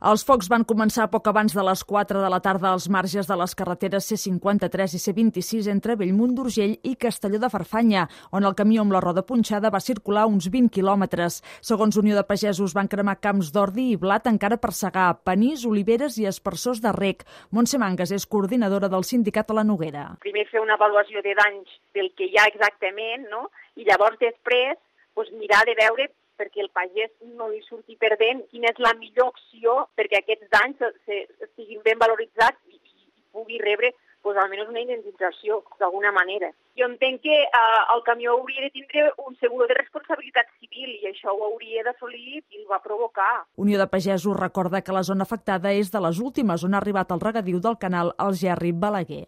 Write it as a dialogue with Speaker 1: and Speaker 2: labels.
Speaker 1: Els focs van començar poc abans de les 4 de la tarda als marges de les carreteres C53 i C26 entre Bellmunt d'Urgell i Castelló de Farfanya, on el camió amb la roda punxada va circular uns 20 quilòmetres. Segons Unió de Pagesos, van cremar camps d'ordi i blat encara per segar, panís, oliveres i aspersors de rec. Montse Mangas és coordinadora del sindicat a la Noguera.
Speaker 2: Primer fer una avaluació de danys del que hi ha exactament, no? I llavors després mirar de veure perquè el pagès no li surti perdent quina és la millor opció perquè aquests danys estiguin ben valoritzats i pugui rebre almenys una indemnització d'alguna manera. Jo entenc que el camió hauria de tindre un seguro de responsabilitat civil i això ho hauria d'assolir i el va provocar.
Speaker 1: Unió de Pagesos recorda que la zona afectada és de les últimes on ha arribat el regadiu del canal Algerri-Balaguer.